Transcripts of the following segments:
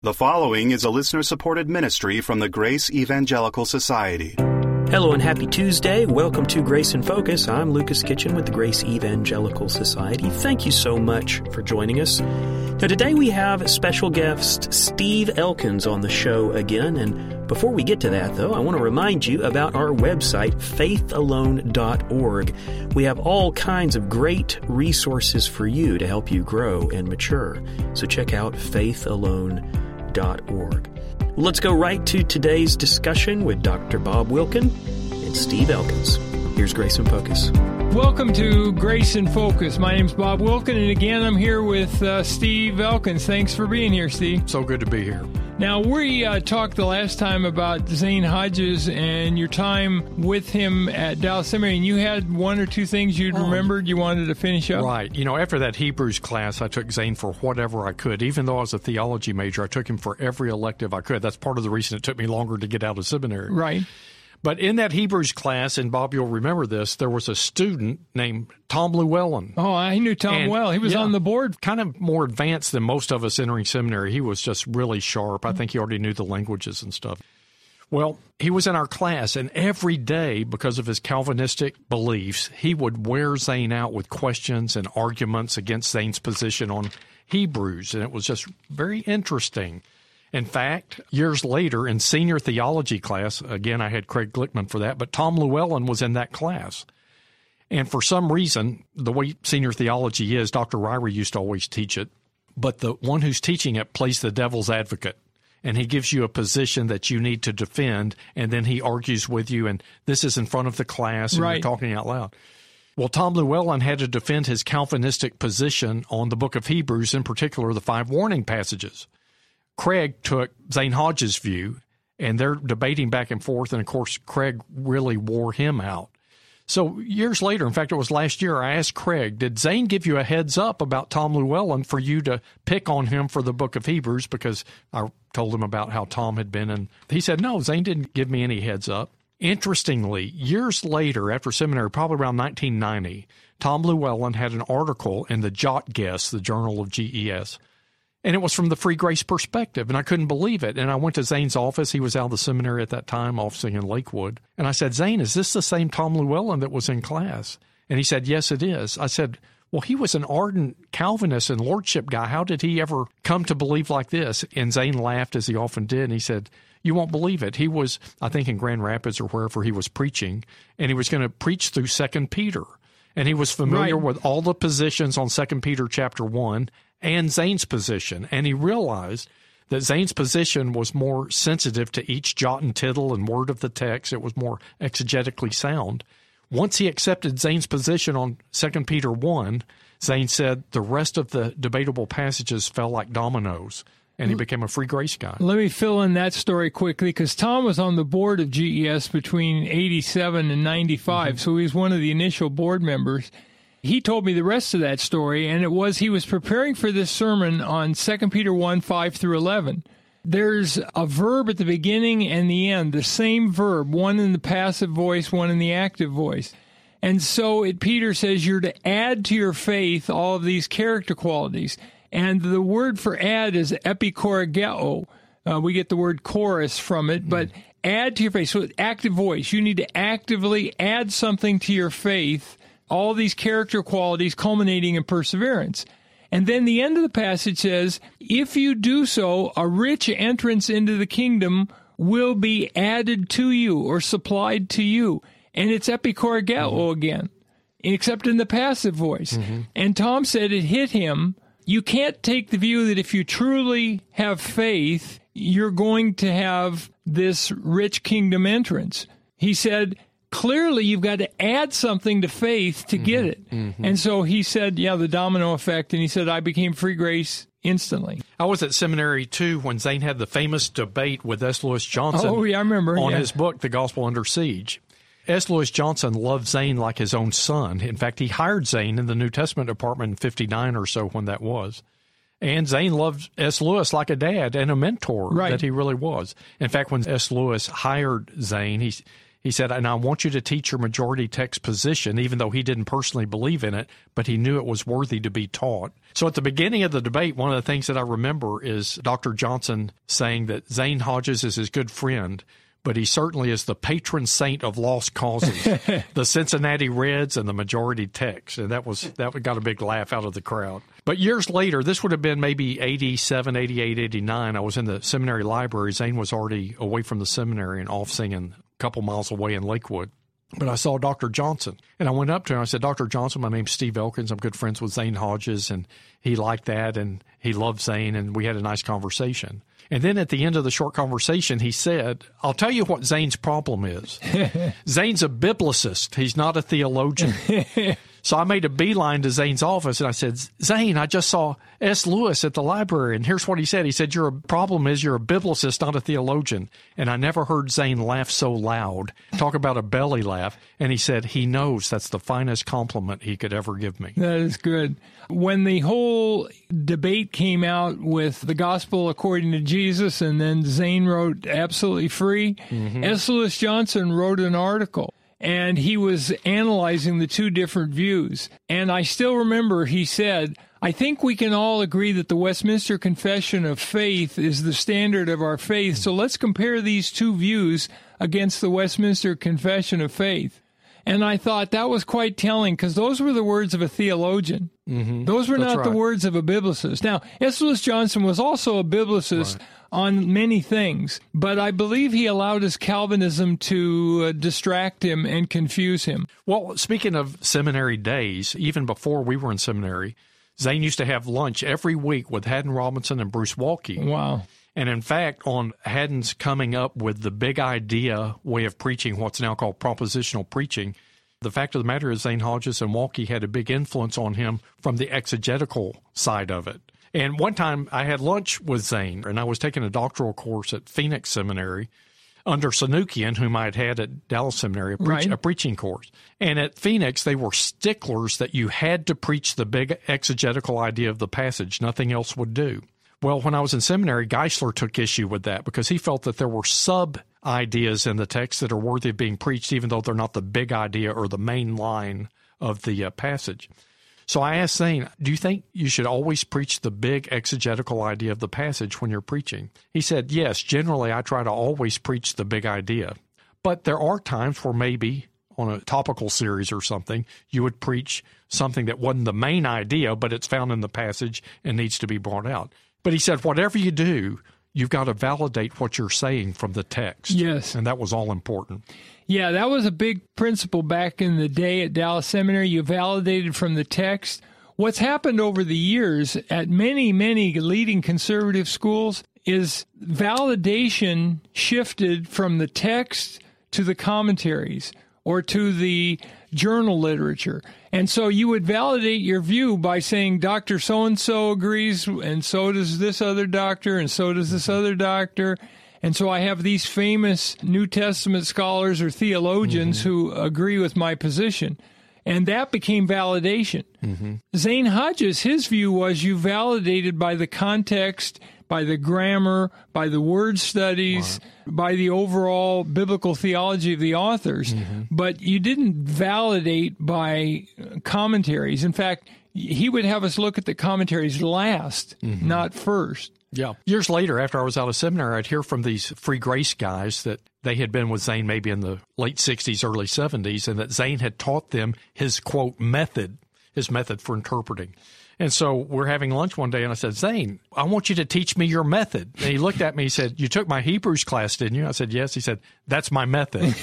The following is a listener-supported ministry from the Grace Evangelical Society. Hello and happy Tuesday. Welcome to Grace in Focus. I'm Lucas Kitchen with the Grace Evangelical Society. Thank you so much for joining us. Now, today we have special guest Steve Elkins on the show again. And before we get to that, though, I want to remind you about our website, faithalone.org. We have all kinds of great resources for you to help you grow and mature. So check out faithalone.org. Let's go right to today's discussion with Dr. Bob Wilkin and Steve Elkins. Here's Grace in Focus. Welcome to Grace in Focus. My name's Bob Wilkin, and again, I'm here with Steve Elkins. Thanks for being here, Steve. So good to be here. Now, we talked the last time about Zane Hodges and your time with him at Dallas Seminary, and you had one or two things you'd remembered you wanted to finish up? Right. You know, after that Hebrews class, I took Zane for whatever I could. Even though I was a theology major, I took him for every elective I could. That's part of the reason it took me longer to get out of seminary. Right. But in that Hebrews class, and Bob, you'll remember this, there was a student named Tom Llewellyn. Oh, I knew Tom well. He was on the board. Kind of more advanced than most of us entering seminary. He was just really sharp. I think he already knew the languages and stuff. Well, he was in our class, and every day, because of his Calvinistic beliefs, he would wear Zane out with questions and arguments against Zane's position on Hebrews, and it was just very interesting. In fact, years later in senior theology class, again, I had Craig Glickman for that, but Tom Llewellyn was in that class. And for some reason, the way senior theology is, Dr. Ryrie used to always teach it, but the one who's teaching it plays the devil's advocate. And he gives you a position that you need to defend, and then he argues with you, and this is in front of the class, and you're talking out loud. Well, Tom Llewellyn had to defend his Calvinistic position on the book of Hebrews, in particular the 5 warning passages. Craig took Zane Hodges' view, and they're debating back and forth, and of course, Craig really wore him out. So years later, in fact, it was last year, I asked Craig, did Zane give you a heads up about Tom Llewellyn for you to pick on him for the book of Hebrews? Because I told him about how Tom had been, and he said, no, Zane didn't give me any heads up. Interestingly, years later, after seminary, probably around 1990, Tom Llewellyn had an article in the Jot Guest, the Journal of GES, and it was from the Free Grace perspective, and I couldn't believe it. And I went to Zane's office. He was out of the seminary at that time, officing in Lakewood. And I said, Zane, is this the same Tom Llewellyn that was in class? And he said, yes, it is. I said, well, he was an ardent Calvinist and lordship guy. How did he ever come to believe like this? And Zane laughed, as he often did, and he said, you won't believe it. He was, I think, in Grand Rapids or wherever he was preaching, and he was going to preach through 2 Peter. And he was familiar with all the positions on 2 Peter chapter 1 and Zane's position. And he realized that Zane's position was more sensitive to each jot and tittle and word of the text. It was more exegetically sound. Once he accepted Zane's position on 2 Peter 1, Zane said the rest of the debatable passages fell like dominoes, and he became a Free Grace guy. Let me fill in that story quickly, because Tom was on the board of GES between 87 and 95, so he was one of the initial board members. He told me the rest of that story, and it was he was preparing for this sermon on 2 Peter 1, 5 through 11. There's a verb at the beginning and the end, the same verb, one in the passive voice, one in the active voice. And so Peter says you're to add to your faith all of these character qualities. And the word for add is epikorageo. We get the word chorus from it, but add to your faith. So active voice, you need to actively add something to your faith, all these character qualities culminating in perseverance. And then the end of the passage says, if you do so, a rich entrance into the kingdom will be added to you or supplied to you. And it's epikorageo again, except in the passive voice. And Tom said it hit him. You can't take the view that if you truly have faith, you're going to have this rich kingdom entrance. He said, clearly you've got to add something to faith to get it. And so he said, the domino effect, and he said, I became Free Grace instantly. I was at seminary, too, when Zane had the famous debate with S. Lewis Johnson I remember. on his book, The Gospel Under Siege. S. Lewis Johnson loved Zane like his own son. In fact, he hired Zane in the New Testament department in 59 or so when that was. And Zane loved S. Lewis like a dad and a mentor that he really was. In fact, when S. Lewis hired Zane, he said, and I want you to teach your majority text position, even though he didn't personally believe in it, but he knew it was worthy to be taught. So at the beginning of the debate, one of the things that I remember is Dr. Johnson saying that Zane Hodges is his good friend, but he certainly is the patron saint of lost causes, the Cincinnati Reds and the majority text. And that got a big laugh out of the crowd. But years later, this would have been maybe 87, 88, 89. I was in the seminary library. Zane was already away from the seminary and off singing a couple miles away in Lakewood. But I saw Dr. Johnson, and I went up to him. I said, Dr. Johnson, my name's Steve Elkins. I'm good friends with Zane Hodges, and he liked that, and he loved Zane, and we had a nice conversation. And then at the end of the short conversation, he said, I'll tell you what Zane's problem is. Zane's a biblicist. He's not a theologian. So I made a beeline to Zane's office, and I said, Zane, I just saw S. Lewis at the library, and here's what he said. He said, your problem is you're a biblicist, not a theologian. And I never heard Zane laugh so loud. Talk about a belly laugh. And he said, he knows that's the finest compliment he could ever give me. That is good. When the whole debate came out with the gospel according to Jesus, and then Zane wrote Absolutely Free, S. Lewis Johnson wrote an article. And he was analyzing the two different views. And I still remember he said, I think we can all agree that the Westminster Confession of Faith is the standard of our faith. So let's compare these two views against the Westminster Confession of Faith. And I thought that was quite telling, because those were the words of a theologian. Those were not the words of a biblicist. Now, S. Lewis Johnson was also a biblicist on many things, but I believe he allowed his Calvinism to distract him and confuse him. Well, speaking of seminary days, even before we were in seminary, Zane used to have lunch every week with Haddon Robinson and Bruce Waltke. Wow. And in fact, on Haddon's coming up with the big idea way of preaching, what's now called propositional preaching, the fact of the matter is Zane Hodges and Waltke had a big influence on him from the exegetical side of it. And one time I had lunch with Zane, and I was taking a doctoral course at Phoenix Seminary under Sanukian, whom I had had at Dallas Seminary, a preaching course. And at Phoenix, they were sticklers that you had to preach the big exegetical idea of the passage. Nothing else would do. Well, when I was in seminary, Geisler took issue with that because he felt that there were sub-ideas in the text that are worthy of being preached, even though they're not the big idea or the main line of the passage. So I asked Zane, do you think you should always preach the big exegetical idea of the passage when you're preaching? He said, yes, generally I try to always preach the big idea. But there are times where maybe on a topical series or something, you would preach something that wasn't the main idea, but it's found in the passage and needs to be brought out. But he said, whatever you do, you've got to validate what you're saying from the text. Yes. And that was all important. Yeah, that was a big principle back in the day at Dallas Seminary. You validated from the text. What's happened over the years at many, many leading conservative schools is validation shifted from the text to the commentaries or to the journal literature. And so you would validate your view by saying Dr. So-and-so agrees, and so does this other doctor, and so does this other doctor. And so I have these famous New Testament scholars or theologians who agree with my position. And that became validation. Zane Hodges, his view was you validated by the context, by the grammar, by the word studies, by the overall biblical theology of the authors. But you didn't validate by commentaries. In fact, he would have us look at the commentaries last, not first. Yeah. Years later, after I was out of seminary, I'd hear from these Free Grace guys that they had been with Zane maybe in the late 60s, early 70s, and that Zane had taught them his, quote, method, his method for interpreting. And so we're having lunch one day, and I said, Zane, I want you to teach me your method. And he looked at me, he said, you took my Hebrews class, didn't you? I said, yes. He said, that's my method.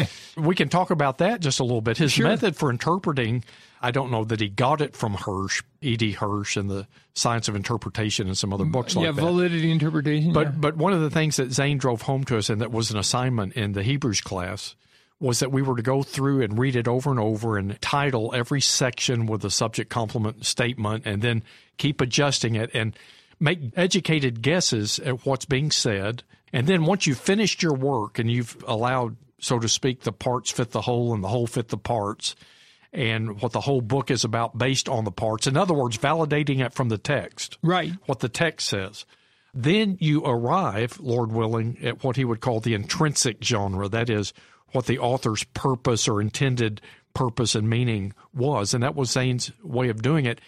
We can talk about that just a little bit. His method for interpreting, I don't know that he got it from Hirsch, E.D. Hirsch, and the Science of Interpretation and some other books like that. Yeah, validity interpretation. But one of the things that Zane drove home to us, and that was an assignment in the Hebrews class, was that we were to go through and read it over and over and title every section with a subject complement statement and then keep adjusting it and make educated guesses at what's being said. And then once you've finished your work and you've allowed, so to speak, the parts fit the whole and the whole fit the parts, and what the whole book is about based on the parts. In other words, validating it from the text. Right. What the text says. Then you arrive, Lord willing, at what he would call the intrinsic genre. That is, what the author's purpose or intended purpose and meaning was. And that was Zane's way of doing it.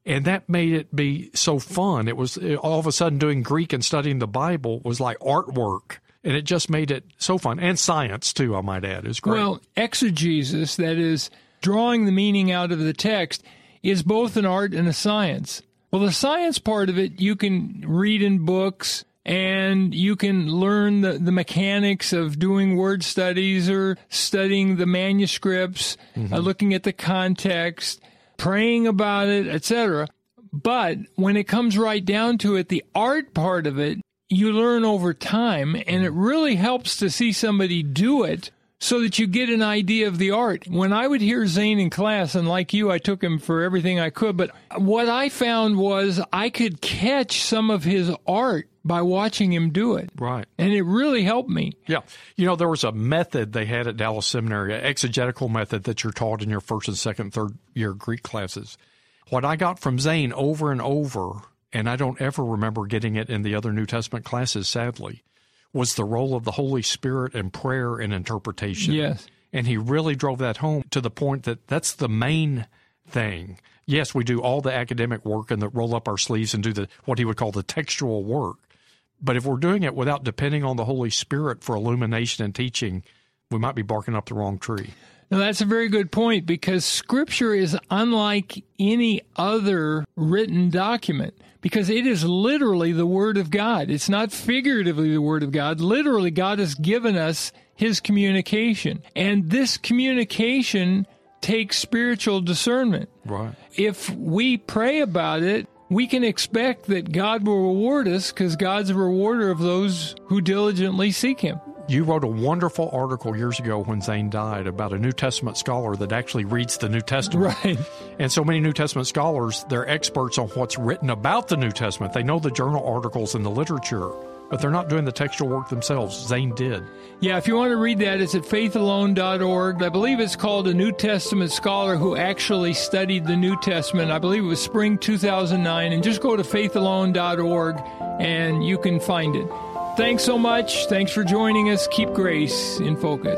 And that made it be so fun. It was all of a sudden doing Greek and studying the Bible was like artwork. And it just made it so fun. And science, too, I might add. It was great. Well, exegesis, that is, drawing the meaning out of the text, is both an art and a science. Well, the science part of it, you can read in books, and you can learn the mechanics of doing word studies or studying the manuscripts, looking at the context, praying about it, etc. But when it comes right down to it, the art part of it, you learn over time, and it really helps to see somebody do it so that you get an idea of the art. When I would hear Zane in class, and like you, I took him for everything I could, but what I found was I could catch some of his art by watching him do it. Right. And it really helped me. Yeah. You know, there was a method they had at Dallas Seminary, an exegetical method that you're taught in your first and second, third year Greek classes. What I got from Zane over and over, and I don't ever remember getting it in the other New Testament classes, sadly, was the role of the Holy Spirit in prayer and interpretation. Yes. And he really drove that home to the point that that's the main thing. Yes, we do all the academic work and roll up our sleeves and do what he would call the textual work. But if we're doing it without depending on the Holy Spirit for illumination and teaching, we might be barking up the wrong tree. Now, that's a very good point, because Scripture is unlike any other written document, because it is literally the Word of God. It's not figuratively the Word of God. Literally, God has given us His communication. And this communication takes spiritual discernment. Right. If we pray about it, we can expect that God will reward us, because God's a rewarder of those who diligently seek Him. You wrote a wonderful article years ago when Zane died about a New Testament scholar that actually reads the New Testament. Right. And so many New Testament scholars, they're experts on what's written about the New Testament. They know the journal articles and the literature, but they're not doing the textual work themselves. Zane did. Yeah, if you want to read that, it's at faithalone.org. I believe it's called A New Testament Scholar Who Actually Studied the New Testament. I believe it was spring 2009. And just go to faithalone.org and you can find it. Thanks so much. Thanks for joining us. Keep Grace in Focus.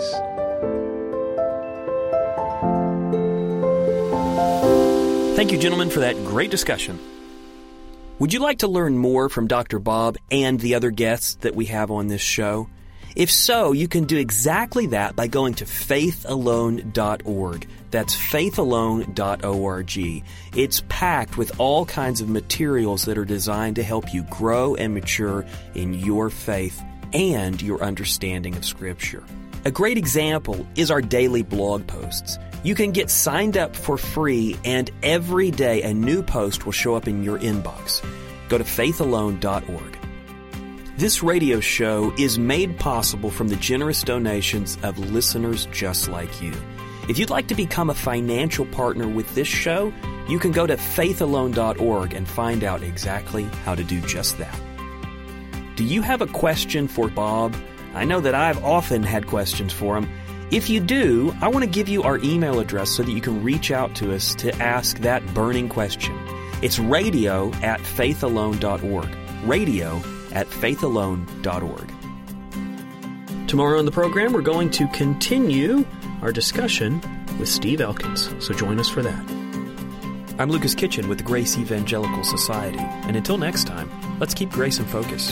Thank you, gentlemen, for that great discussion. Would you like to learn more from Dr. Bob and the other guests that we have on this show? If so, you can do exactly that by going to faithalone.org. That's faithalone.org. It's packed with all kinds of materials that are designed to help you grow and mature in your faith and your understanding of Scripture. A great example is our daily blog posts. You can get signed up for free, and every day a new post will show up in your inbox. Go to faithalone.org. This radio show is made possible from the generous donations of listeners just like you. If you'd like to become a financial partner with this show, you can go to faithalone.org and find out exactly how to do just that. Do you have a question for Bob? I know that I've often had questions for him. If you do, I want to give you our email address so that you can reach out to us to ask that burning question. It's radio@faithalone.org. radio@faithalone.org. Tomorrow on the program, we're going to continue our discussion with Steve Elkins, so join us for that. I'm Lucas Kitchen with the Grace Evangelical Society, and until next time, let's keep Grace in focus.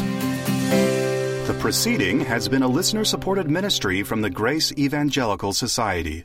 The proceeding has been a listener-supported ministry from the Grace Evangelical Society.